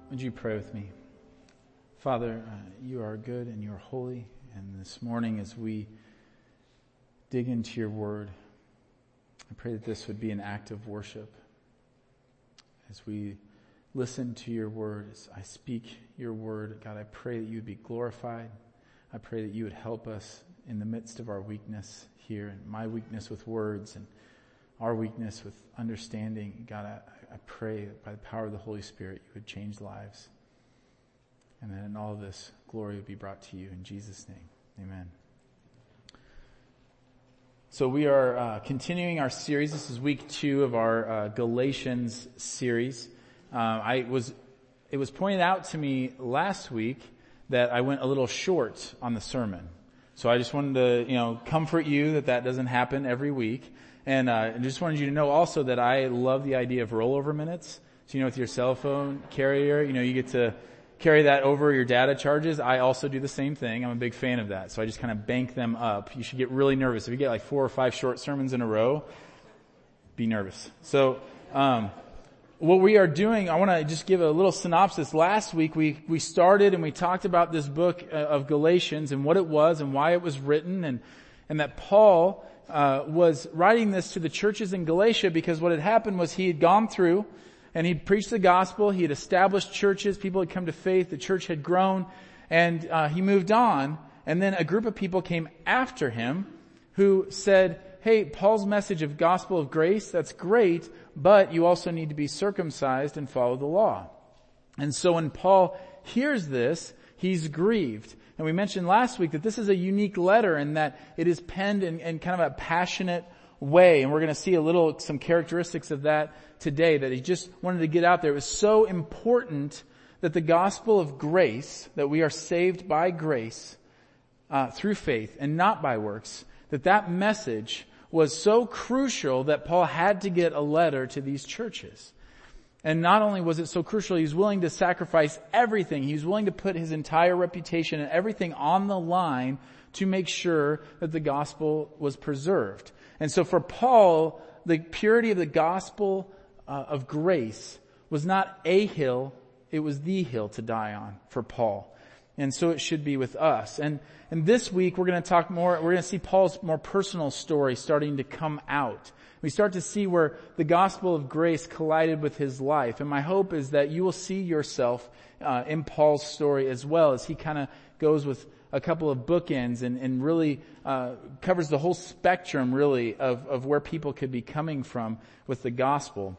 Would you pray with me? Father, you are good and you are holy. And this morning as we dig into your word, I pray that this would be an act of worship. As we listen to your word, as I speak your word, God, I pray that you would be glorified. I pray that you would help us in the midst of our weakness here, and my weakness with words and our weakness with understanding. God, I pray that by the power of the Holy Spirit, you would change lives. And that in all of this, glory would be brought to you. In Jesus' name, amen. So we are continuing our series. This is week 2 of our Galatians series. It was pointed out to me last week that I went a little short on the sermon. So I just wanted to, comfort you that doesn't happen every week. And I just wanted you to know also that I love the idea of rollover minutes. So, with your cell phone carrier, you get to carry that over your data charges. I also do the same thing. I'm a big fan of that. So I just kind of bank them up. You should get really nervous. If you get like 4 or 5 short sermons in a row, be nervous. So, what we are doing, I want to just give a little synopsis. Last week we started and we talked about this book of Galatians and what it was and why it was written, and that Paul was writing this to the churches in Galatia because what had happened was he had gone through and he'd preached the gospel, he had established churches, people had come to faith, the church had grown, and he moved on, and then a group of people came after him who said, hey, Paul's message of gospel of grace, that's great, but you also need to be circumcised and follow the law. And so when Paul hears this, he's grieved. And we mentioned last week that this is a unique letter and that it is penned in kind of a passionate way. And we're going to see some characteristics of that today, that he just wanted to get out there. It was so important that the gospel of grace, that we are saved by grace through faith and not by works, that message was so crucial that Paul had to get a letter to these churches. And not only was it so crucial, he was willing to sacrifice everything. He was willing to put his entire reputation and everything on the line to make sure that the gospel was preserved. And so for Paul, the purity of the gospel of grace was not a hill, it was the hill to die on for Paul. And so it should be with us. And this week we're going to talk more, we're going to see Paul's more personal story starting to come out. We start to see where the gospel of grace collided with his life. And my hope is that you will see yourself in Paul's story as well, as he kind of goes with a couple of bookends and really covers the whole spectrum really of where people could be coming from with the gospel.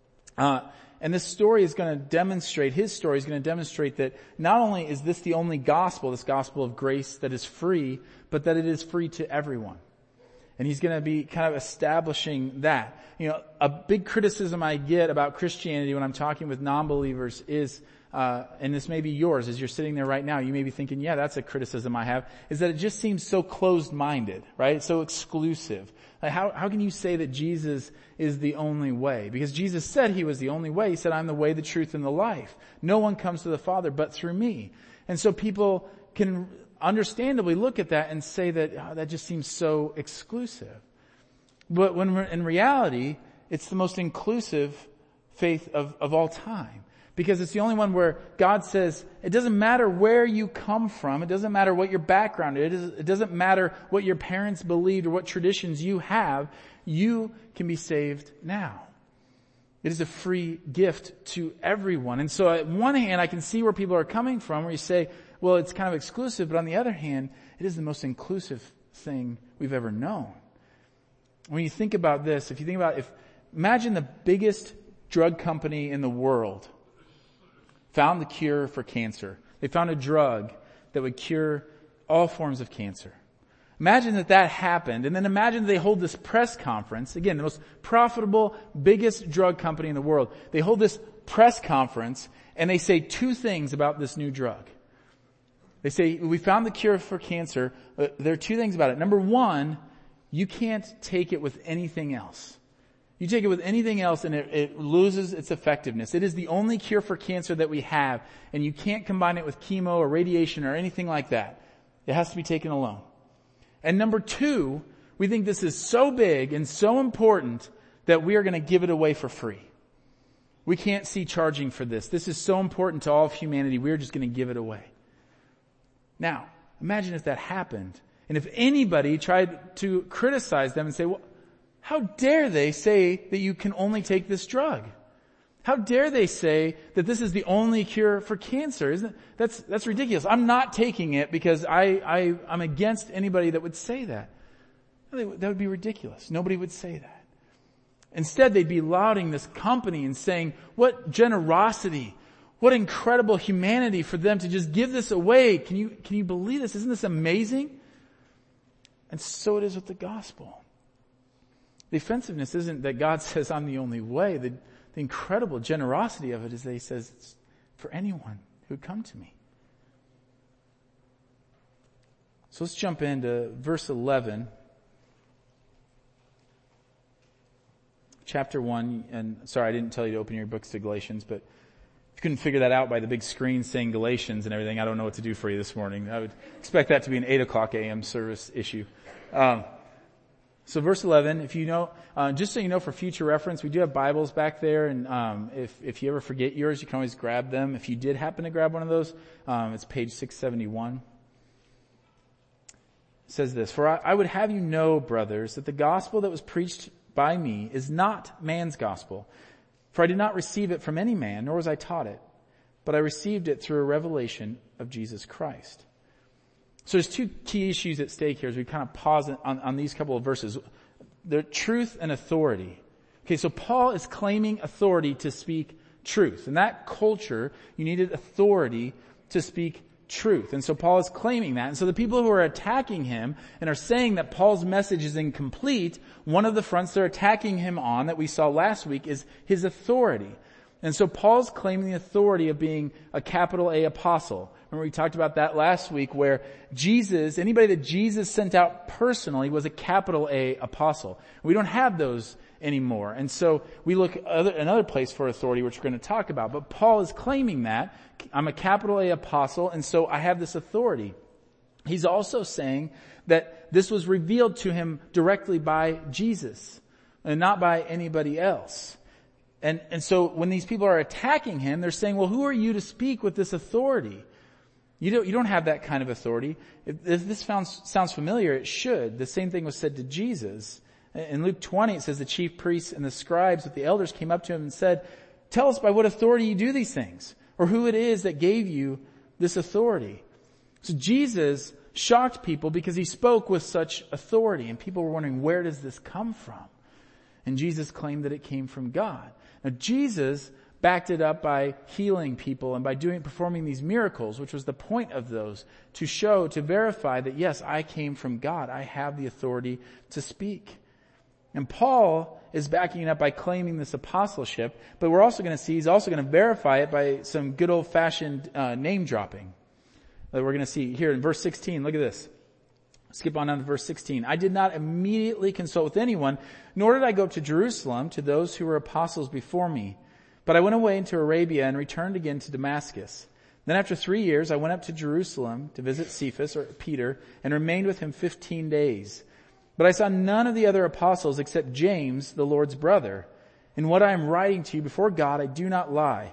And this story is going to demonstrate, his story is going to demonstrate that not only is this the only gospel, this gospel of grace that is free, but that it is free to everyone. And he's going to be kind of establishing that. A big criticism I get about Christianity when I'm talking with non-believers is, and this may be yours as you're sitting there right now, you may be thinking, yeah, that's a criticism I have, is that it just seems so closed-minded, right? So exclusive. Like how can you say that Jesus is the only way? Because Jesus said he was the only way. He said, I'm the way, the truth, and the life. No one comes to the Father but through me. And so people can understandably look at that and say that that just seems so exclusive. But when in reality, it's the most inclusive faith of all time. Because it's the only one where God says, it doesn't matter where you come from, it doesn't matter what your background is, it doesn't matter what your parents believed or what traditions you have, you can be saved now. It is a free gift to everyone. And so at one hand, I can see where people are coming from, where you say, well, it's kind of exclusive, but on the other hand, it is the most inclusive thing we've ever known. When you think about this, imagine the biggest drug company in the world found the cure for cancer. They found a drug that would cure all forms of cancer. Imagine that happened, and then imagine they hold this press conference. Again, the most profitable, biggest drug company in the world. They hold this press conference, and they say 2 things about this new drug. They say, we found the cure for cancer. There are 2 things about it. Number 1, you can't take it with anything else. You take it with anything else and it loses its effectiveness. It is the only cure for cancer that we have, and you can't combine it with chemo or radiation or anything like that. It has to be taken alone. And number 2, we think this is so big and so important that we are going to give it away for free. We can't see charging for this. This is so important to all of humanity. We're just going to give it away. Now, imagine if that happened. And if anybody tried to criticize them and say, well, how dare they say that you can only take this drug? How dare they say that this is the only cure for cancer? Isn't it? That's ridiculous. I'm not taking it because I'm against anybody that would say that. That would be ridiculous. Nobody would say that. Instead, they'd be lauding this company and saying, what generosity, what incredible humanity for them to just give this away. Can you believe this? Isn't this amazing? And so it is with the gospel. The offensiveness isn't that God says I'm the only way. The incredible generosity of it is that he says it's for anyone who would come to me. So let's jump into verse 11. Chapter 1, and sorry, I didn't tell you to open your books to Galatians, but if you couldn't figure that out by the big screen saying Galatians and everything, I don't know what to do for you this morning. I would expect that to be an 8 o'clock a.m. service issue. So verse 11, if you know, just so you know for future reference, we do have Bibles back there, and if you ever forget yours, you can always grab them. If you did happen to grab one of those, it's page 671. It says this, "For I would have you know, brothers, that the gospel that was preached by me is not man's gospel. For I did not receive it from any man, nor was I taught it, but I received it through a revelation of Jesus Christ." So there's two key issues at stake here as we kind of pause on these couple of verses. The truth and authority. Okay, so Paul is claiming authority to speak truth. In that culture, you needed authority to speak truth. And so Paul is claiming that. And so the people who are attacking him and are saying that Paul's message is incomplete, one of the fronts they're attacking him on that we saw last week is his authority. And so Paul's claiming the authority of being a capital A apostle. Remember we talked about that last week where anybody that Jesus sent out personally was a capital A apostle. We don't have those anymore. And so we look another place for authority, which we're going to talk about. But Paul is claiming that I'm a capital A apostle, and so I have this authority. He's also saying that this was revealed to him directly by Jesus and not by anybody else. And so when these people are attacking him, they're saying, well, who are you to speak with this authority? You don't have that kind of authority. If this sounds familiar, it should. The same thing was said to Jesus. In Luke 20, it says the chief priests and the scribes with the elders came up to him and said, "Tell us by what authority you do these things, or who it is that gave you this authority." So Jesus shocked people because he spoke with such authority, and people were wondering, where does this come from? And Jesus claimed that it came from God. Now Jesus backed it up by healing people and by performing these miracles, which was the point of those, to verify that yes, I came from God. I have the authority to speak. And Paul is backing it up by claiming this apostleship, but we're also going to see he's also going to verify it by some good old-fashioned name dropping that we're going to see here in verse 16. Look at this. Skip on down to verse 16. "I did not immediately consult with anyone, nor did I go up to Jerusalem to those who were apostles before me. But I went away into Arabia and returned again to Damascus. Then after 3 years, I went up to Jerusalem to visit Cephas, or Peter, and remained with him 15 days. But I saw none of the other apostles except James, the Lord's brother. In what I am writing to you before God, I do not lie."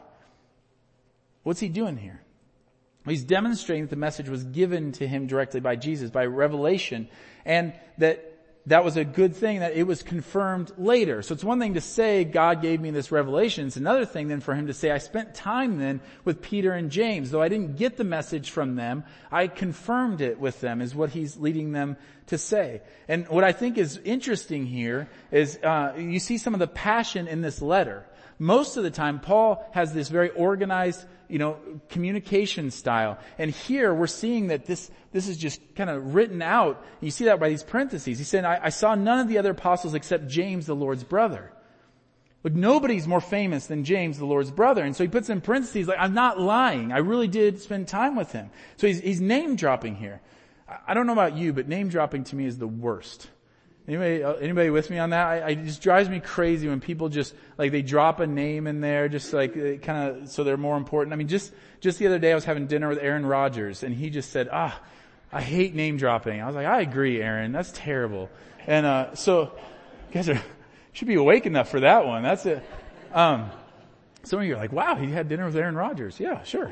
What's he doing here? He's demonstrating that the message was given to him directly by Jesus, by revelation, and that was a good thing, that it was confirmed later. So it's one thing to say, God gave me this revelation. It's another thing then for him to say, I spent time then with Peter and James. Though I didn't get the message from them, I confirmed it with them, is what he's leading them to say. And what I think is interesting here is you see some of the passion in this letter. Most of the time, Paul has this very organized, communication style. And here we're seeing that this is just kind of written out. You see that by these parentheses. He said, I saw none of the other apostles except James, the Lord's brother. But nobody's more famous than James, the Lord's brother. And so he puts in parentheses, like, I'm not lying. I really did spend time with him. So he's name dropping here. I don't know about you, but name dropping to me is the worst. Anybody with me on that? It just drives me crazy when people just, like, they drop a name in there, just like, kind of, so they're more important. I mean, just the other day I was having dinner with Aaron Rodgers, and he just said, I hate name dropping. I was like, I agree, Aaron. That's terrible. And, so, you guys should be awake enough for that one. That's it. Some of you are like, wow, he had dinner with Aaron Rodgers. Yeah, sure.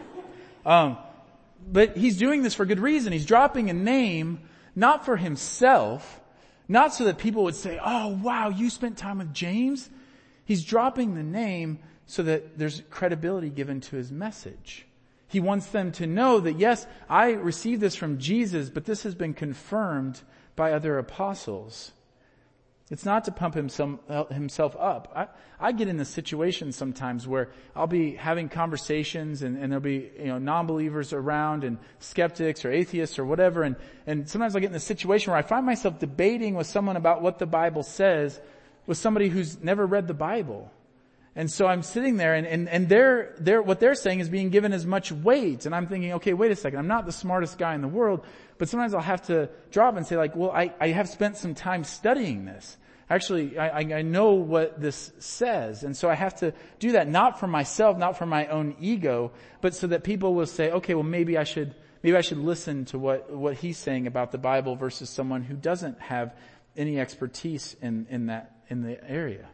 But he's doing this for good reason. He's dropping a name, not for himself, not so that people would say, oh wow, you spent time with James. He's dropping the name so that there's credibility given to his message. He wants them to know that yes, I received this from Jesus, but this has been confirmed by other apostles. It's not to pump himself up. I get in this situation sometimes where I'll be having conversations and there'll be, non-believers around and skeptics or atheists or whatever. And sometimes I get in this situation where I find myself debating with someone about what the Bible says with somebody who's never read the Bible. And so I'm sitting there and they're what they're saying is being given as much weight. And I'm thinking, okay, wait a second. I'm not the smartest guy in the world, but sometimes I'll have to drop and say like, well, I have spent some time studying this. Actually, I know what this says. And so I have to do that, not for myself, not for my own ego, but so that people will say, okay, well, maybe I should listen to what he's saying about the Bible versus someone who doesn't have any expertise in the area.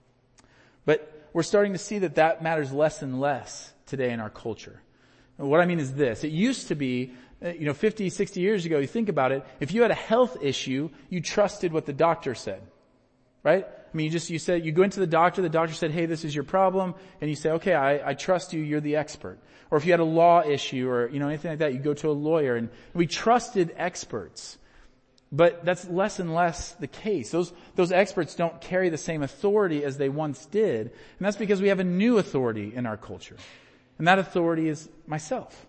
But we're starting to see that matters less and less today in our culture. And what I mean is this. It used to be, 50, 60 years ago, you think about it, if you had a health issue, you trusted what the doctor said. Right? I mean, you go into the doctor said, hey, this is your problem, and you say, okay, I trust you, you're the expert. Or if you had a law issue or, anything like that, you go to a lawyer, and we trusted experts. But that's less and less the case. Those experts don't carry the same authority as they once did. And that's because we have a new authority in our culture. And that authority is myself.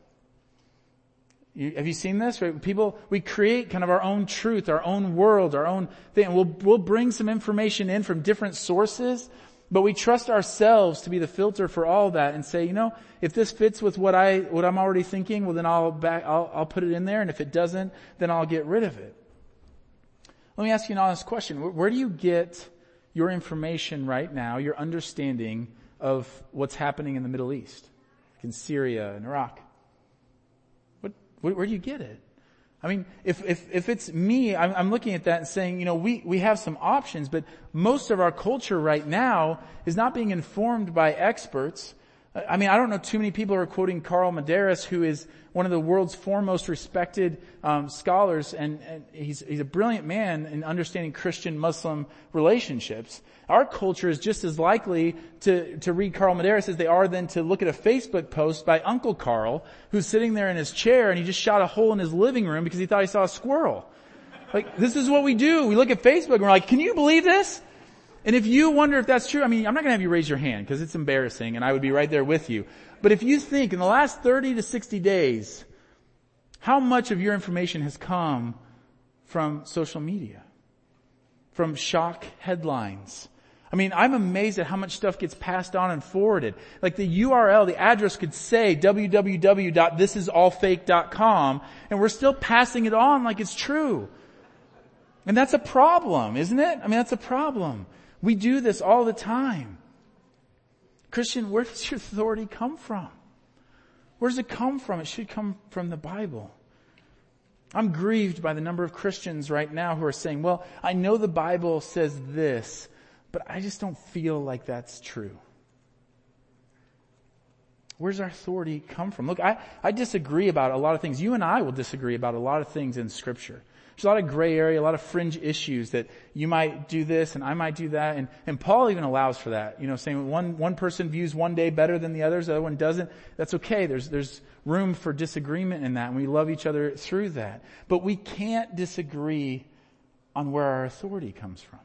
Have you seen this? Right? We create kind of our own truth, our own world, our own thing. And we'll bring some information in from different sources, but we trust ourselves to be the filter for all that and say, if this fits with what I'm already thinking, well then I'll put it in there. And if it doesn't, then I'll get rid of it. Let me ask you an honest question. Where do you get your information right now, your understanding of what's happening in the Middle East, like in Syria and Iraq? Where do you get it? I mean, if it's me, I'm looking at that and saying, we have some options, but most of our culture right now is not being informed by experts. I mean, I don't know too many people who are quoting Carl Medeiros, who is one of the world's foremost respected scholars, and he's a brilliant man in understanding Christian-Muslim relationships. Our culture is just as likely to read Carl Medeiros as they are then to look at a Facebook post by Uncle Carl, who's sitting there in his chair and he just shot a hole in his living room because he thought he saw a squirrel. Like, this is what we do. We look at Facebook and we're like, can you believe this? And if you wonder if that's true, I mean, I'm not going to have you raise your hand because it's embarrassing and I would be right there with you. But if you think in the last 30 to 60 days, how much of your information has come from social media? From shock headlines? I mean, I'm amazed at how much stuff gets passed on and forwarded. Like the URL, the address could say www.thisisallfake.com and we're still passing it on like it's true. And that's a problem, isn't it? I mean, that's a problem. We do this all the time. Christian, where does your authority come from? Where does it come from? It should come from the Bible. I'm grieved by the number of Christians right now who are saying, well, I know the Bible says this, but I just don't feel like that's true. Where's our authority come from? Look, I disagree about a lot of things. You and I will disagree about a lot of things in Scripture. There's a lot of gray area, a lot of fringe issues that you might do this and I might do that. And Paul even allows for that. Saying one person views one day better than the others, the other one doesn't. That's okay. There's room for disagreement in that, and we love each other through that. But we can't disagree on where our authority comes from.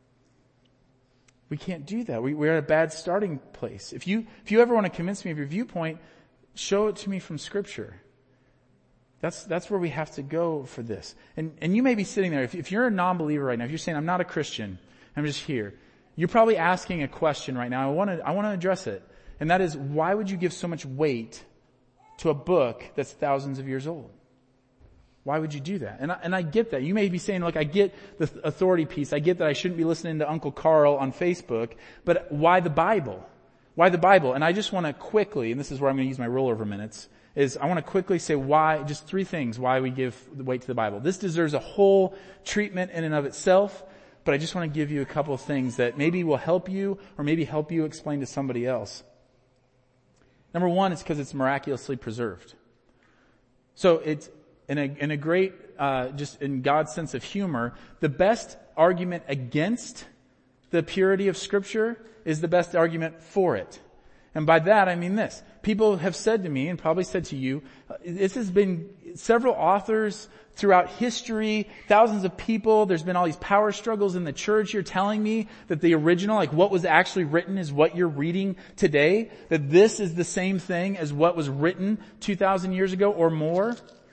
We can't do that. We're at a bad starting place. If you ever want to convince me of your viewpoint, show it to me from Scripture. That's where we have to go for this. And you may be sitting there, if you're a non-believer right now, if you're saying, I'm not a Christian, I'm just here, you're probably asking a question right now. I want to address it. And that is, why would you give so much weight to a book that's thousands of years old? Why would you do that? And I get that. You may be saying, look, I get the authority piece. I get that I shouldn't be listening to Uncle Carl on Facebook, but why the Bible? Why the Bible? And I just want to quickly, and this is where I'm going to use my rollover minutes, is I want to quickly say why, just 3 things why we give weight to the Bible. This deserves a whole treatment in and of itself, but I just want to give you a couple of things that maybe will help you or maybe help you explain to somebody else. Number one, it's because it's miraculously preserved. So it's in a great, just in God's sense of humor, the best argument against the purity of Scripture is the best argument for it. And by that I mean this. People have said to me, and probably said to you, this has been several authors throughout history, thousands of people, there's been all these power struggles in the church. You're telling me that the original, like what was actually written is what you're reading today? That this is the same thing as what was written 2,000 years ago or more?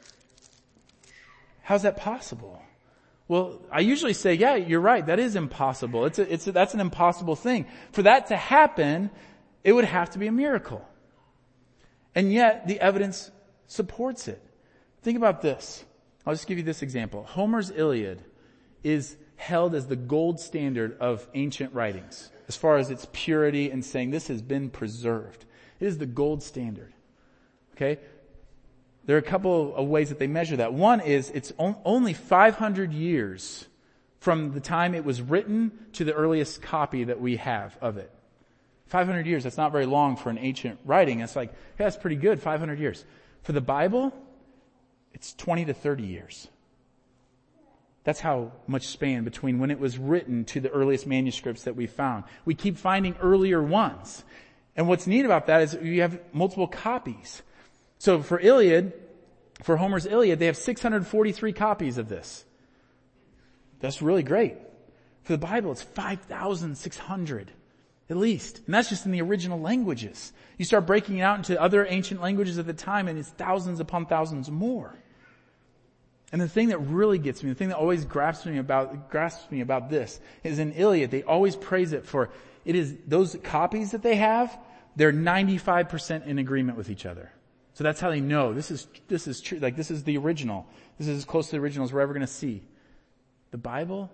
How's that possible? Well, I usually say, yeah, you're right. That is impossible. That's an impossible thing. For that to happen, it would have to be a miracle. And yet, the evidence supports it. Think about this. I'll just give you this example. Homer's Iliad is held as the gold standard of ancient writings, as far as its purity and saying this has been preserved. It is the gold standard. Okay? There are a couple of ways that they measure that. One is it's only 500 years from the time it was written to the earliest copy that we have of it. 500 years, that's not very long for an ancient writing. It's like, hey, that's pretty good, 500 years. For the Bible, it's 20 to 30 years. That's how much span between when it was written to the earliest manuscripts that we found. We keep finding earlier ones. And what's neat about that is you have multiple copies. So for Homer's Iliad, they have 643 copies of this. That's really great. For the Bible, it's 5,600 at least. And that's just in the original languages. You start breaking it out into other ancient languages at the time, and it's thousands upon thousands more. And the thing that really gets me, the thing that always grasps me about this is in Iliad, they always praise it for, it is those copies that they have, they're 95% in agreement with each other. So that's how they know this is true. Like this is the original. This is as close to the original as we're ever going to see. The Bible,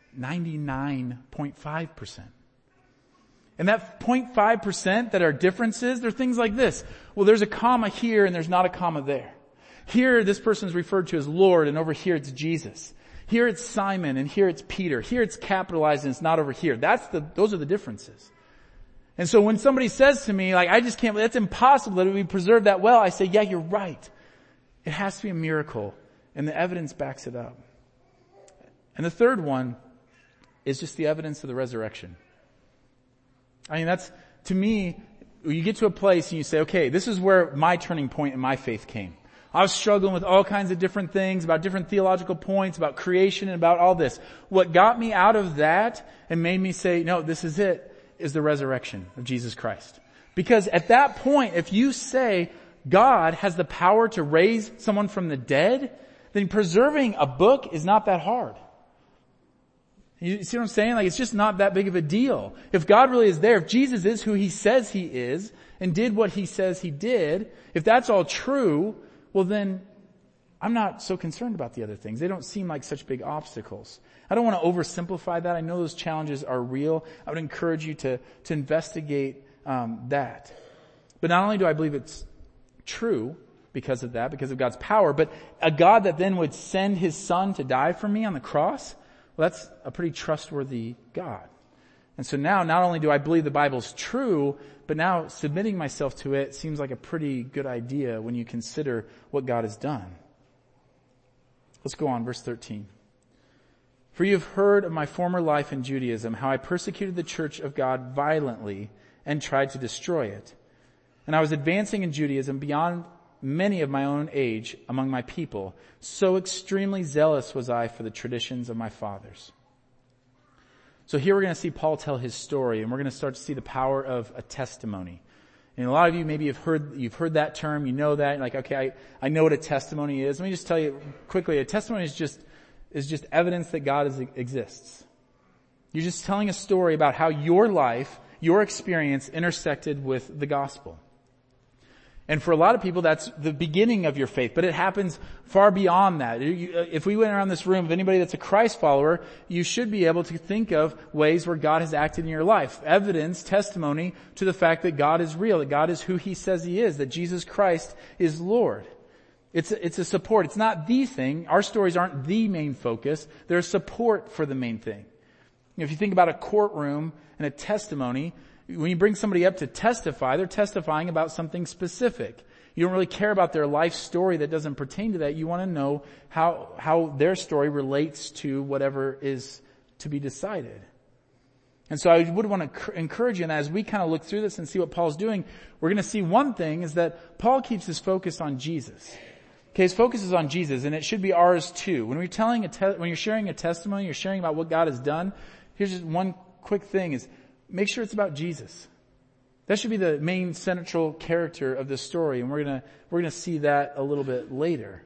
99.5%. And that 0.5% that are differences, they're things like this. Well, there's a comma here and there's not a comma there. Here, this person is referred to as Lord, and over here it's Jesus. Here it's Simon, and here it's Peter. Here it's capitalized and it's not over here. Those are the differences. And so when somebody says to me, like, I just can't, that's impossible that it would be preserved that well, I say, yeah, you're right. It has to be a miracle. And the evidence backs it up. And the third one is just the evidence of the resurrection. I mean, that's, to me, you get to a place and you say, okay, this is where my turning point in my faith came. I was struggling with all kinds of different things, about different theological points, about creation and about all this. What got me out of that and made me say, no, this is it, is the resurrection of Jesus Christ. Because at that point, if you say God has the power to raise someone from the dead, then preserving a book is not that hard. You see what I'm saying? Like, it's just not that big of a deal. If God really is there, if Jesus is who He says He is, and did what He says He did, if that's all true, well then, I'm not so concerned about the other things. They don't seem like such big obstacles. I don't want to oversimplify that. I know those challenges are real. I would encourage you to investigate that. But not only do I believe it's true because of that, because of God's power, but a God that then would send His Son to die for me on the cross, well, that's a pretty trustworthy God. And so now, not only do I believe the Bible's true, but now submitting myself to it seems like a pretty good idea when you consider what God has done. Let's go on, verse 13. For you have heard of my former life in Judaism, how I persecuted the church of God violently and tried to destroy it. And I was advancing in Judaism beyond many of my own age among my people. So extremely zealous was I for the traditions of my fathers. So here we're going to see Paul tell his story, and we're going to start to see the power of a testimony. And a lot of you maybe you've heard that term, you know that, like, okay, I know what a testimony is. Let me just tell you quickly, a testimony is just evidence that God exists. You're just telling a story about how your life, your experience intersected with the gospel. And for a lot of people, that's the beginning of your faith, but it happens far beyond that. If we went around this room, if anybody that's a Christ follower, you should be able to think of ways where God has acted in your life. Evidence, testimony to the fact that God is real, that God is who He says He is, that Jesus Christ is Lord. It's a support. It's not the thing. Our stories aren't the main focus. They're support for the main thing. If you think about a courtroom and a testimony, when you bring somebody up to testify, they're testifying about something specific. You don't really care about their life story that doesn't pertain to that. You want to know how their story relates to whatever is to be decided. And so I would want to encourage you, and as we kind of look through this and see what Paul's doing, we're going to see one thing is that Paul keeps his focus on Jesus. Okay, his focus is on Jesus, and it should be ours too. When when you're sharing a testimony, you're sharing about what God has done, here's just one quick thing is make sure it's about Jesus. That should be the main central character of this story, and we're going to see that a little bit later.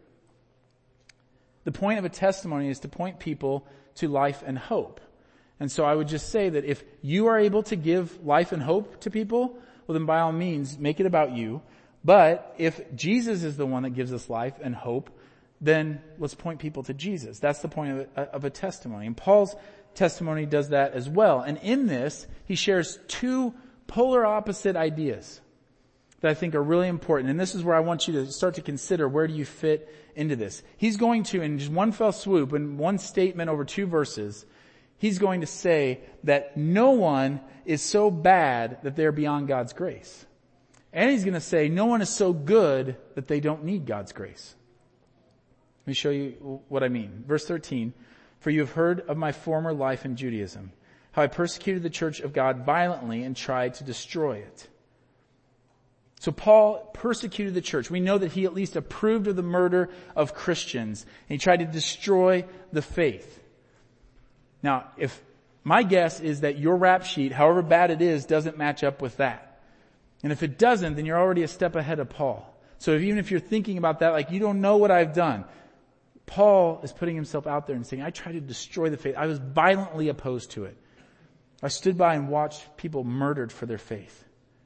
The point of a testimony is to point people to life and hope. And so I would just say that if you are able to give life and hope to people, well then by all means make it about you. But if Jesus is the one that gives us life and hope, then let's point people to Jesus. That's the point of a testimony. And Paul's testimony does that as well. And in this, he shares two polar opposite ideas that I think are really important. And this is where I want you to start to consider, where do you fit into this? He's going to, in just one fell swoop, in one statement over 2 verses, he's going to say that no one is so bad that they're beyond God's grace. And he's going to say no one is so good that they don't need God's grace. Let me show you what I mean. Verse 13, for you have heard of my former life in Judaism, how I persecuted the church of God violently and tried to destroy it. So Paul persecuted the church. We know that he at least approved of the murder of Christians, and he tried to destroy the faith. Now, if my guess is that your rap sheet, however bad it is, doesn't match up with that. And if it doesn't, then you're already a step ahead of Paul. So even if you're thinking about that, like you don't know what I've done, Paul is putting himself out there and saying, I tried to destroy the faith. I was violently opposed to it. I stood by and watched people murdered for their faith.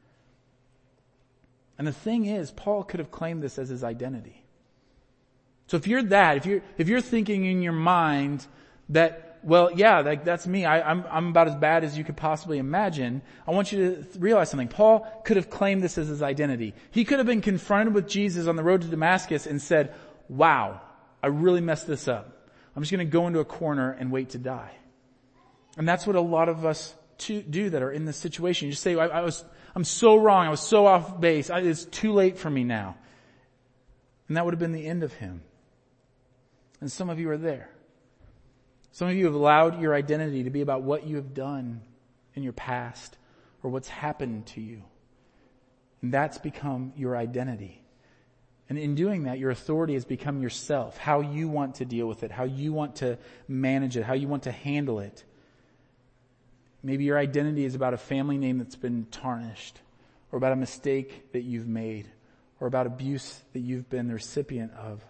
And the thing is, Paul could have claimed this as his identity. So if you're that, if you're thinking in your mind that, well, yeah, that's me. I'm about as bad as you could possibly imagine. I want you to realize something. Paul could have claimed this as his identity. He could have been confronted with Jesus on the road to Damascus and said, wow, I really messed this up. I'm just going to go into a corner and wait to die. And that's what a lot of us do that are in this situation. You just say, I'm so wrong. I was so off base. It's too late for me now. And that would have been the end of him. And some of you are there. Some of you have allowed your identity to be about what you have done in your past or what's happened to you. And that's become your identity. And in doing that, your authority has become yourself, how you want to deal with it, how you want to manage it, how you want to handle it. Maybe your identity is about a family name that's been tarnished, or about a mistake that you've made, or about abuse that you've been the recipient of.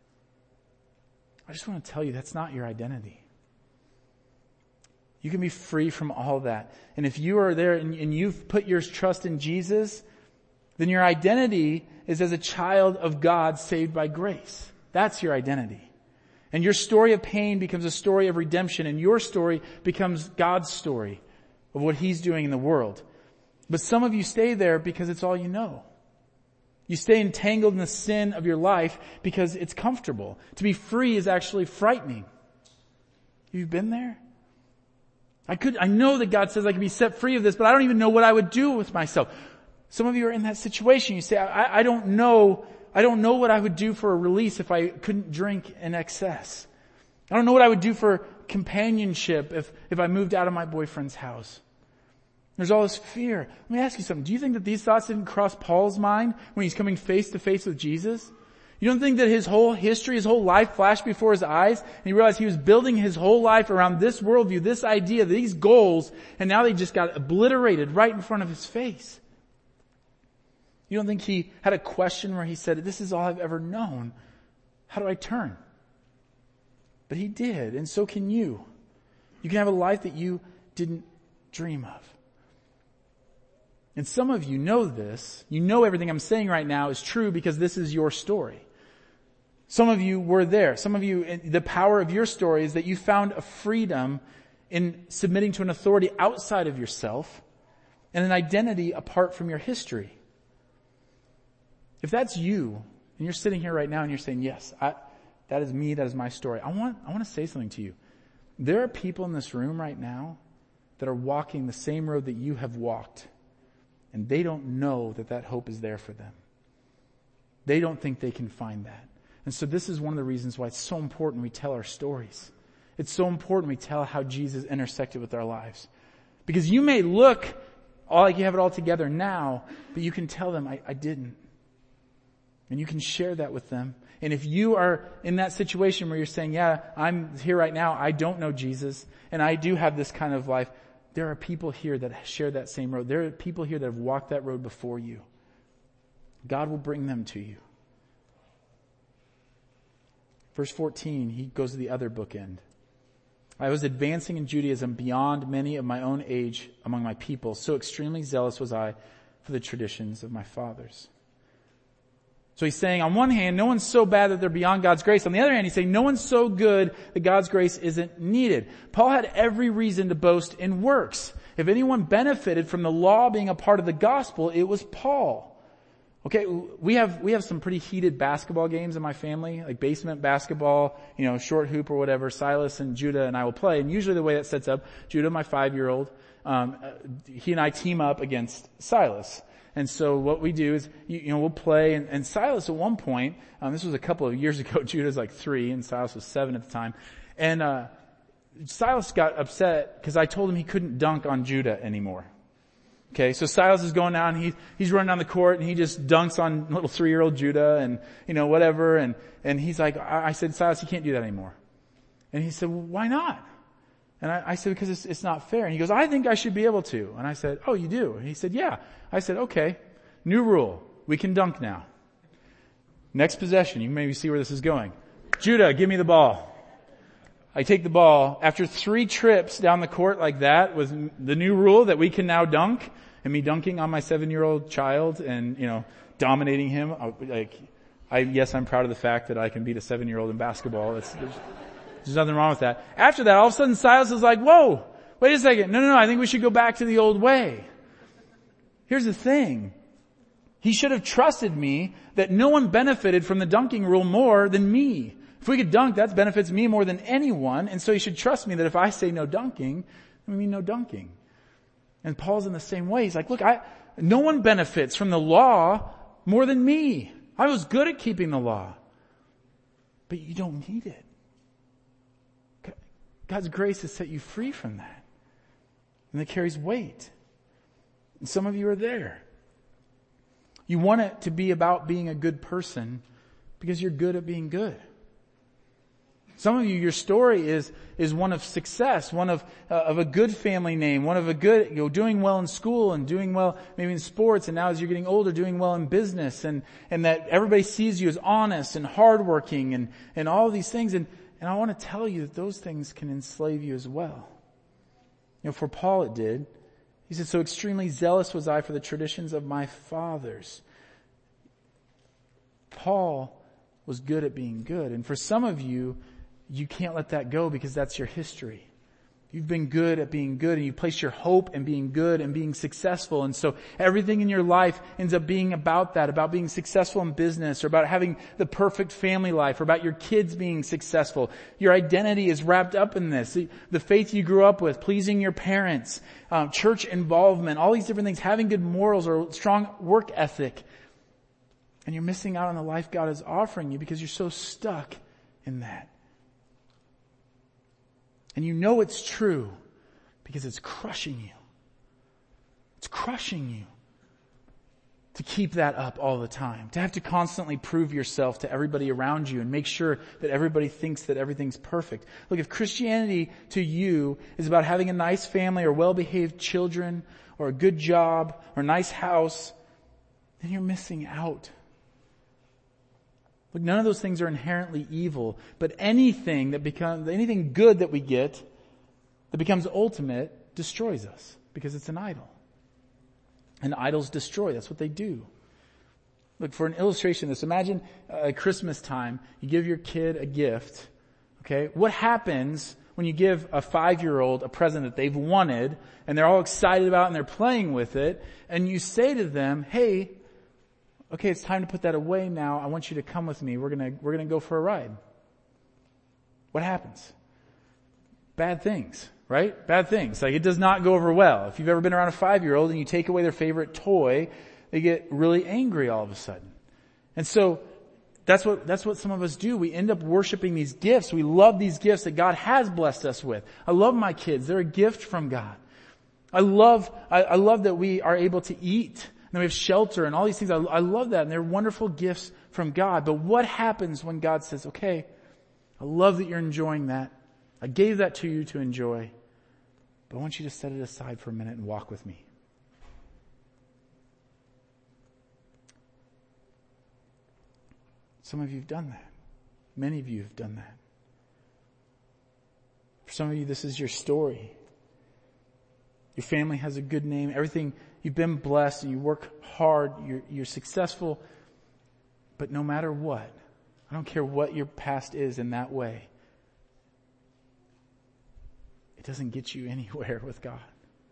I just want to tell you that's not your identity. You can be free from all that. And if you are there and you've put your trust in Jesus, then your identity is as a child of God saved by grace. That's your identity. And your story of pain becomes a story of redemption, and your story becomes God's story of what He's doing in the world. But some of you stay there because it's all you know. You stay entangled in the sin of your life because it's comfortable. To be free is actually frightening. You've been there? I know that God says I can be set free of this, but I don't even know what I would do with myself. Some of you are in that situation. You say, I don't know what I would do for a release if I couldn't drink in excess. I don't know what I would do for companionship if I moved out of my boyfriend's house. There's all this fear. Let me ask you something. Do you think that these thoughts didn't cross Paul's mind when he's coming face to face with Jesus? You don't think that his whole history, his whole life flashed before his eyes, and he realized he was building his whole life around this worldview, this idea, these goals, and now they just got obliterated right in front of his face? You don't think he had a question where he said, this is all I've ever known. How do I turn? But he did, and so can you. You can have a life that you didn't dream of. And some of you know this. You know everything I'm saying right now is true because this is your story. Some of you were there. Some of you, the power of your story is that you found a freedom in submitting to an authority outside of yourself and an identity apart from your history. If that's you, and you're sitting here right now and you're saying, yes, that is me, that is my story. I want to say something to you. There are people in this room right now that are walking the same road that you have walked And they don't know that hope is there for them. They don't think they can find that. And so this is one of the reasons why it's so important we tell our stories. It's so important we tell how Jesus intersected with our lives. Because you may look like you have it all together now, but you can tell them, I didn't. And you can share that with them. And if you are in that situation where you're saying, yeah, I'm here right now, I don't know Jesus, and I do have this kind of life, there are people here that share that same road. There are people here that have walked that road before you. God will bring them to you. Verse 14, he goes to the other bookend. I was advancing in Judaism beyond many of my own age among my people. So extremely zealous was I for the traditions of my fathers. So he's saying, on one hand, no one's so bad that they're beyond God's grace. On the other hand, he's saying no one's so good that God's grace isn't needed. Paul had every reason to boast in works. If anyone benefited from the law being a part of the gospel, it was Paul. Okay, we have some pretty heated basketball games in my family, like basement basketball, short hoop or whatever. Silas and Judah and I will play. And usually the way that sets up, Judah, my 5-year-old, he and I team up against Silas. And so what we do is, we'll play, and Silas at one point, this was a couple of years ago, Judah's like 3 and Silas was 7 at the time, and Silas got upset because I told him he couldn't dunk on Judah anymore. Okay, so Silas is going down, he's running down the court and he just dunks on little 3-year-old Judah and, whatever, and he's like, I said, Silas, you can't do that anymore. And he said, well, why not? And I said, because it's not fair. And he goes, I think I should be able to. And I said, oh, you do? And he said, yeah. I said, okay, new rule. We can dunk now. Next possession. You can maybe see where this is going. Judah, give me the ball. I take the ball. After 3 trips down the court like that with the new rule that we can now dunk, and me dunking on my 7-year-old child and, dominating him. Yes, I'm proud of the fact that I can beat a 7-year-old in basketball. There's nothing wrong with that. After that, all of a sudden Silas is like, whoa, wait a second. No, I think we should go back to the old way. Here's the thing. He should have trusted me that no one benefited from the dunking rule more than me. If we could dunk, that benefits me more than anyone. And so he should trust me that if I say no dunking, I mean no dunking. And Paul's in the same way. He's like, look, no one benefits from the law more than me. I was good at keeping the law. But you don't need it. God's grace has set you free from that. And it carries weight. And some of you are there. You want it to be about being a good person because you're good at being good. Some of you, your story is one of success, one of a good family name, one of a good, doing well in school and doing well maybe in sports, and now as you're getting older, doing well in business, and that everybody sees you as honest and hardworking and all of these things. And I want to tell you that those things can enslave you as well. For Paul it did. He said, so extremely zealous was I for the traditions of my fathers. Paul was good at being good. And for some of you, you can't let that go because that's your history. You've been good at being good, and you place your hope in being good and being successful. And so everything in your life ends up being about that, about being successful in business, or about having the perfect family life, or about your kids being successful. Your identity is wrapped up in this. The faith you grew up with, pleasing your parents, church involvement, all these different things, having good morals or strong work ethic. And you're missing out on the life God is offering you because you're so stuck in that. And you know it's true because it's crushing you. It's crushing you to keep that up all the time, to have to constantly prove yourself to everybody around you and make sure that everybody thinks that everything's perfect. Look, if Christianity to you is about having a nice family or well-behaved children or a good job or a nice house, then you're missing out. Look, none of those things are inherently evil, but anything good that we get that becomes ultimate destroys us because it's an idol. And idols destroy. That's what they do. Look, for an illustration of this, imagine at Christmas time, you give your kid a gift. Okay? What happens when you give a 5-year-old a present that they've wanted and they're all excited about and they're playing with it, and you say to them, hey, okay, it's time to put that away now. I want you to come with me. We're gonna go for a ride. What happens? Bad things, right? Bad things. Like, it does not go over well. If you've ever been around a 5-year-old and you take away their favorite toy, they get really angry all of a sudden. And so, that's what some of us do. We end up worshiping these gifts. We love these gifts that God has blessed us with. I love my kids. They're a gift from God. I love that we are able to eat. And we have shelter and all these things. I love that. And they're wonderful gifts from God. But what happens when God says, okay, I love that you're enjoying that. I gave that to you to enjoy. But I want you to set it aside for a minute and walk with me. Some of you have done that. Many of you have done that. For some of you, this is your story. Your family has a good name. Everything, you've been blessed and you work hard. You're successful. But no matter what, I don't care what your past is in that way, it doesn't get you anywhere with God.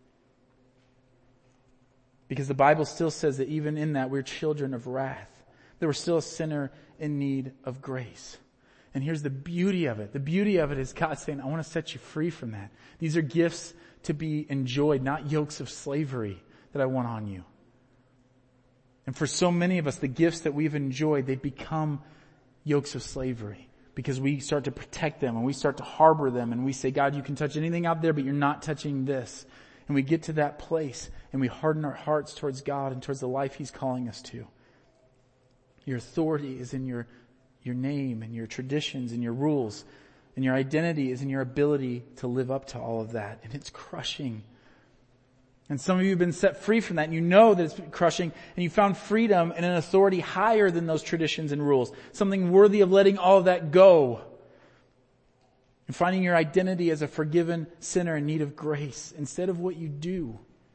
Because the Bible still says that even in that, we're children of wrath. That we're still a sinner in need of grace. And here's the beauty of it. The beauty of it is God saying, I want to set you free from that. These are gifts to be enjoyed, not yokes of slavery that I want on you. And for so many of us, the gifts that we've enjoyed, they've become yokes of slavery. Because we start to protect them and we start to harbor them and we say, God, you can touch anything out there, but you're not touching this. And we get to that place and we harden our hearts towards God and towards the life He's calling us to. Your authority is in your name and your traditions and your rules. And your identity is in your ability to live up to all of that. And it's crushing. And some of you have been set free from that and you know that it's crushing and you found freedom in an authority higher than those traditions and rules. Something worthy of letting all of that go. And finding your identity as a forgiven sinner in need of grace instead of what you do.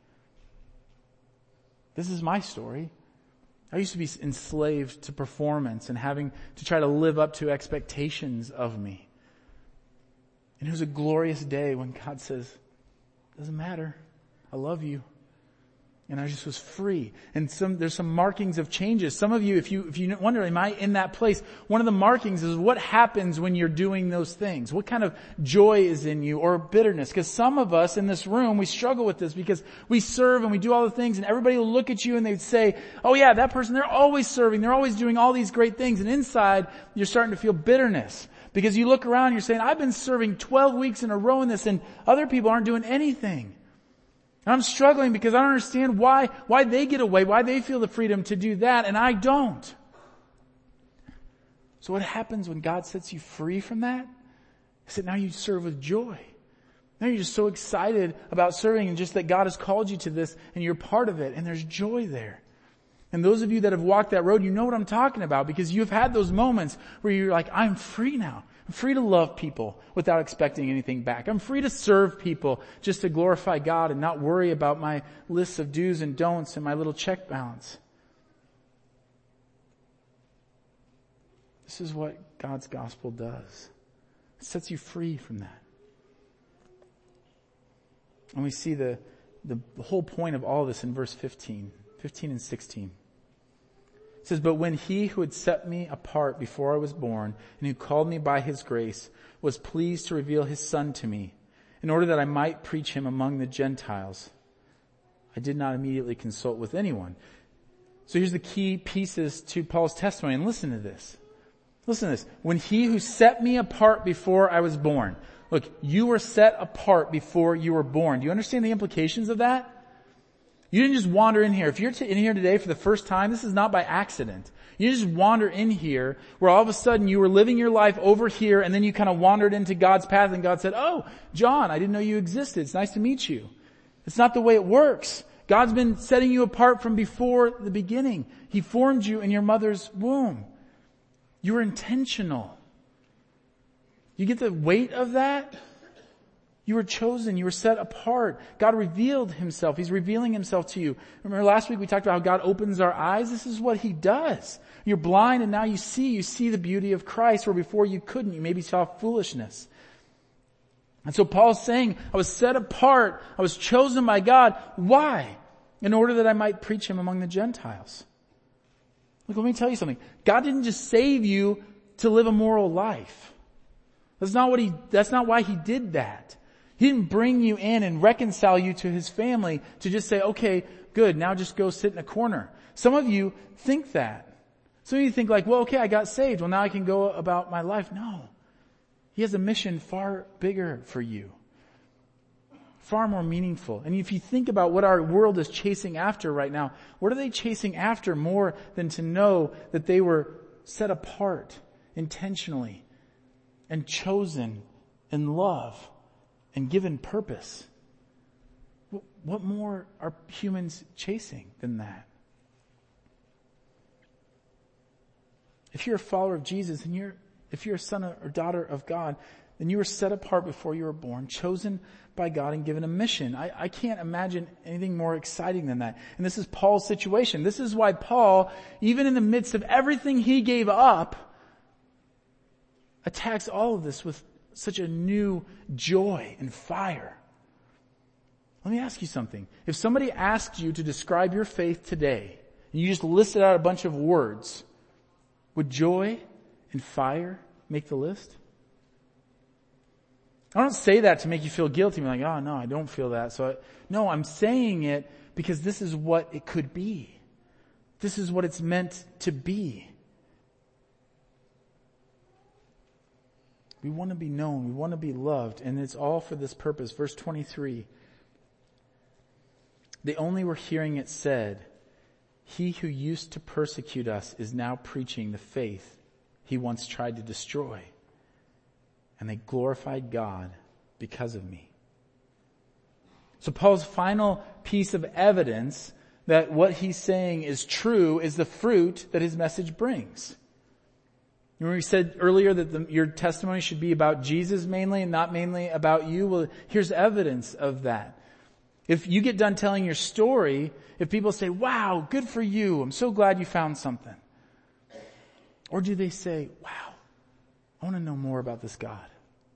This is my story. I used to be enslaved to performance and having to try to live up to expectations of me. And it was a glorious day when God says, doesn't matter. I love you. And I just was free. And there's some markings of changes. Some of you, if you wonder, am I in that place? One of the markings is what happens when you're doing those things. What kind of joy is in you or bitterness? Because some of us in this room, we struggle with this because we serve and we do all the things and everybody will look at you and they'd say, oh yeah, that person, they're always serving. They're always doing all these great things. And inside, you're starting to feel bitterness. Because you look around and you're saying, I've been serving 12 weeks in a row in this and other people aren't doing anything. And I'm struggling because I don't understand why they get away, why they feel the freedom to do that and I don't. So what happens when God sets you free from that? Is that now you serve with joy. Now you're just so excited about serving and just that God has called you to this and you're part of it and there's joy there. And those of you that have walked that road, you know what I'm talking about because you've had those moments where you're like, I'm free now. I'm free to love people without expecting anything back. I'm free to serve people just to glorify God and not worry about my lists of do's and don'ts and my little check balance. This is what God's gospel does. It sets you free from that. And we see the whole point of all this in verse 15 and 16. It says, but when He who had set me apart before I was born and who called me by His grace was pleased to reveal His Son to me in order that I might preach Him among the Gentiles, I did not immediately consult with anyone. So here's the key pieces to Paul's testimony. And listen to this. Listen to this. When He who set me apart before I was born. Look, you were set apart before you were born. Do you understand the implications of that? You didn't just wander in here. If you're in here today for the first time, this is not by accident. You just wander in here where all of a sudden you were living your life over here and then you kind of wandered into God's path and God said, oh, John, I didn't know you existed. It's nice to meet you. It's not the way it works. God's been setting you apart from before the beginning. He formed you in your mother's womb. You were intentional. You get the weight of that? You were chosen. You were set apart. God revealed Himself. He's revealing Himself to you. Remember last week we talked about how God opens our eyes? This is what He does. You're blind and now you see the beauty of Christ where before you couldn't. You maybe saw foolishness. And so Paul's saying, I was set apart. I was chosen by God. Why? In order that I might preach Him among the Gentiles. Look, let me tell you something. God didn't just save you to live a moral life. That's not why He did that. He didn't bring you in and reconcile you to his family to just say, okay, good, now just go sit in a corner. Some of you think that. Some of you think like, well, okay, I got saved. Well, now I can go about my life. No. He has a mission far bigger for you. Far more meaningful. And if you think about what our world is chasing after right now, what are they chasing after more than to know that they were set apart intentionally and chosen in love and given purpose? What more are humans chasing than that? If you're a follower of Jesus and if you're a son or daughter of God, then you were set apart before you were born, chosen by God and given a mission. I can't imagine anything more exciting than that. And this is Paul's situation. This is why Paul, even in the midst of everything he gave up, attacks all of this with such a new joy and fire. Let me ask you something. If somebody asked you to describe your faith today, and you just listed out a bunch of words, would joy and fire make the list? I don't say that to make you feel guilty. I'm like, oh no, I don't feel that. No, I'm saying it because this is what it could be. This is what it's meant to be. We want to be known. We want to be loved. And it's all for this purpose. Verse 23. They only were hearing it said, he who used to persecute us is now preaching the faith he once tried to destroy. And they glorified God because of me. So Paul's final piece of evidence that what he's saying is true is the fruit that his message brings. Remember we said earlier that your testimony should be about Jesus mainly and not mainly about you? Well, here's evidence of that. If you get done telling your story, if people say, wow, good for you, I'm so glad you found something. Or do they say, wow, I want to know more about this God.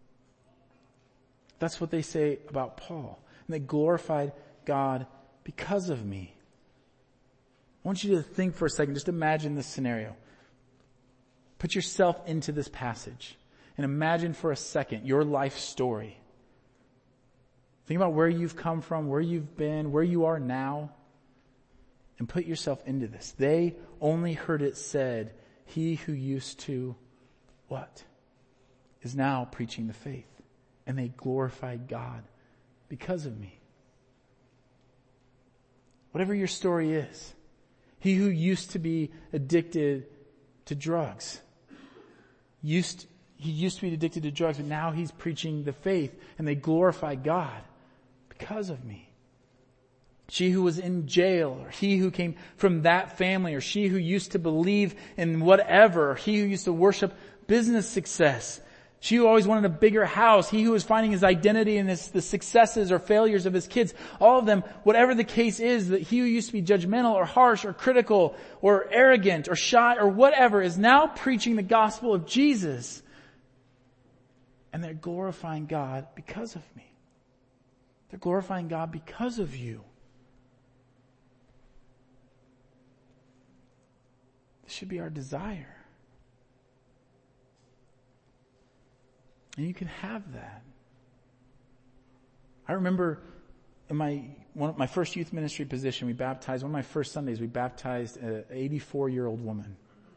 That's what they say about Paul. And they glorified God because of me. I want you to think for a second, just imagine this scenario. Put yourself into this passage and imagine for a second your life story. Think about where you've come from, where you've been, where you are now, and put yourself into this. They only heard it said, he who used to what? Is now preaching the faith. And they glorified God because of me. Whatever your story is, he who used to be addicted to drugs, he used to be addicted to drugs, but now he's preaching the faith and they glorify God because of me. She who was in jail, or he who came from that family, or she who used to believe in whatever, or he who used to worship business success, she who always wanted a bigger house, he who was finding his identity in the successes or failures of his kids, all of them, whatever the case is, that he who used to be judgmental or harsh or critical or arrogant or shy or whatever is now preaching the gospel of Jesus. And they're glorifying God because of me. They're glorifying God because of you. This should be our desire. And you can have that. I remember in my first youth ministry position, one of my first Sundays, we baptized an 84-year-old woman.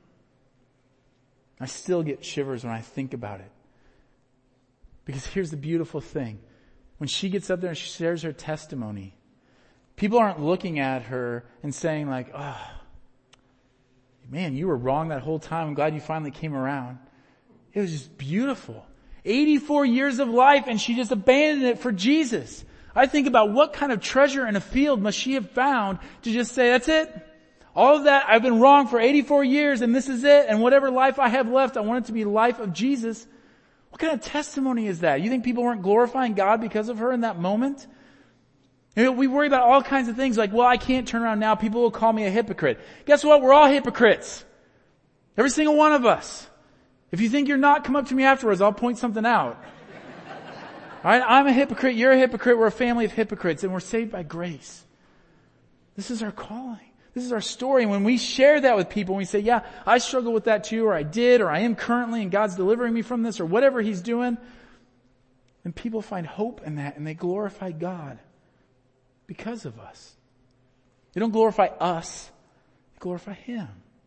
I still get shivers when I think about it. Because here's the beautiful thing. When she gets up there and she shares her testimony, people aren't looking at her and saying like, oh, man, you were wrong that whole time. I'm glad you finally came around. It was just beautiful. 84 years of life and she just abandoned it for Jesus. I think about what kind of treasure in a field must she have found to just say, that's it. All of that, I've been wrong for 84 years and this is it. And whatever life I have left, I want it to be the life of Jesus. What kind of testimony is that? You think people weren't glorifying God because of her in that moment? You know, we worry about all kinds of things like, well, I can't turn around now. People will call me a hypocrite. Guess what? We're all hypocrites. Every single one of us. If you think you're not, come up to me afterwards. I'll point something out. All right? I'm a hypocrite. You're a hypocrite. We're a family of hypocrites and we're saved by grace. This is our calling. This is our story. And when we share that with people, we say, yeah, I struggle with that too, or I did, or I am currently, and God's delivering me from this, or whatever He's doing, And people find hope in that and they glorify God because of us. They don't glorify us, they glorify Him.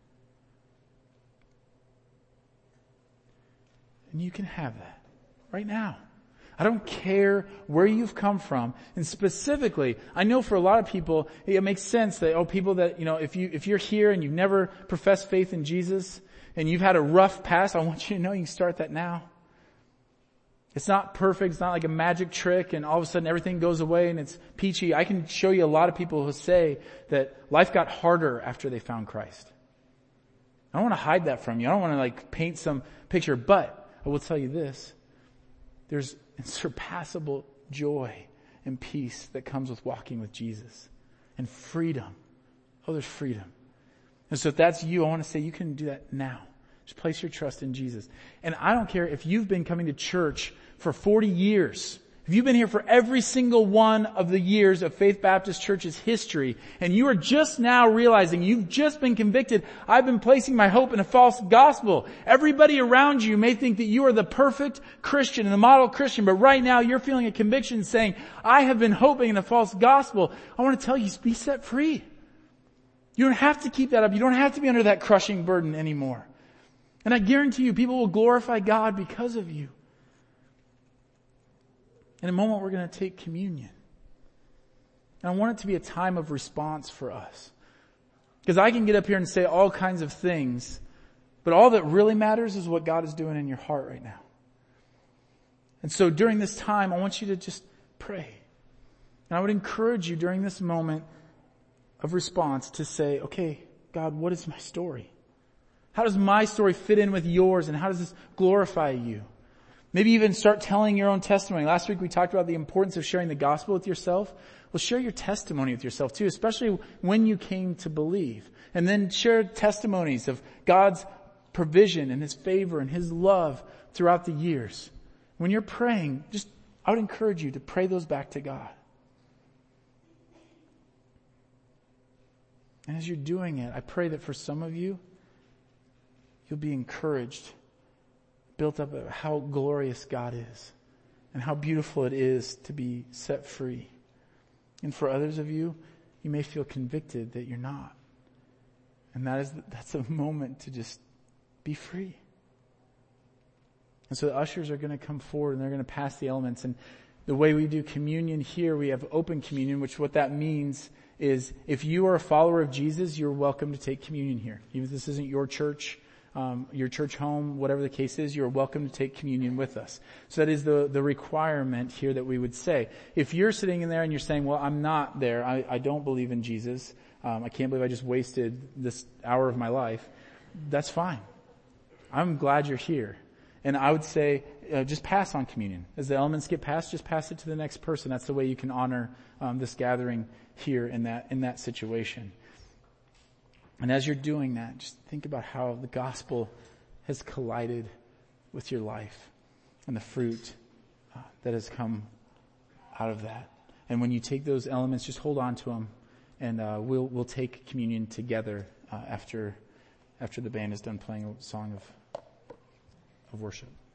And you can have that right now. I don't care where you've come from. And specifically, I know for a lot of people, it makes sense that, people that, if you're here and you've never professed faith in Jesus and you've had a rough past, I want you to know you can start that now. It's not perfect. It's not like a magic trick and all of a sudden everything goes away and it's peachy. I can show you a lot of people who say that life got harder after they found Christ. I don't want to hide that from you. I don't want to paint some picture, but I will tell you this. There's unsurpassable joy and peace that comes with walking with Jesus. And freedom. Oh, there's freedom. And so if that's you, I want to say you can do that now. Just place your trust in Jesus. And I don't care if you've been coming to church for 40 years. If you've been here for every single one of the years of Faith Baptist Church's history, and you are just now realizing you've just been convicted, I've been placing my hope in a false gospel. Everybody around you may think that you are the perfect Christian and the model Christian, but right now you're feeling a conviction saying, I have been hoping in a false gospel. I want to tell you, be set free. You don't have to keep that up. You don't have to be under that crushing burden anymore. And I guarantee you, people will glorify God because of you. In a moment, we're going to take communion. And I want it to be a time of response for us. Because I can get up here and say all kinds of things, but all that really matters is what God is doing in your heart right now. And so during this time, I want you to just pray. And I would encourage you during this moment of response to say, okay, God, what is my story? How does my story fit in with yours, and how does this glorify you? Maybe even start telling your own testimony. Last week we talked about the importance of sharing the gospel with yourself. Well, share your testimony with yourself too, especially when you came to believe. And then share testimonies of God's provision and His favor and His love throughout the years. When you're praying, I would encourage you to pray those back to God. And as you're doing it, I pray that for some of you, you'll be encouraged, built up of how glorious God is and how beautiful it is to be set free. And for others of you, you may feel convicted that you're not. And that's a moment to just be free. And so the ushers are going to come forward and they're going to pass the elements. And the way we do communion here, we have open communion, which what that means is if you are a follower of Jesus, you're welcome to take communion here. Even if this isn't your church home, whatever the case is, you're welcome to take communion with us. So that is the requirement here that we would say. If you're sitting in there and you're saying, well, I'm not there, I don't believe in Jesus, I can't believe I just wasted this hour of my life, that's fine. I'm glad you're here. And I would say, just pass on communion. As the elements get passed, just pass it to the next person. That's the way you can honor this gathering here in that situation. And as you're doing that, just think about how the gospel has collided with your life and the fruit that has come out of that. And when you take those elements, just hold on to them, and we'll take communion together after the band is done playing a song of worship.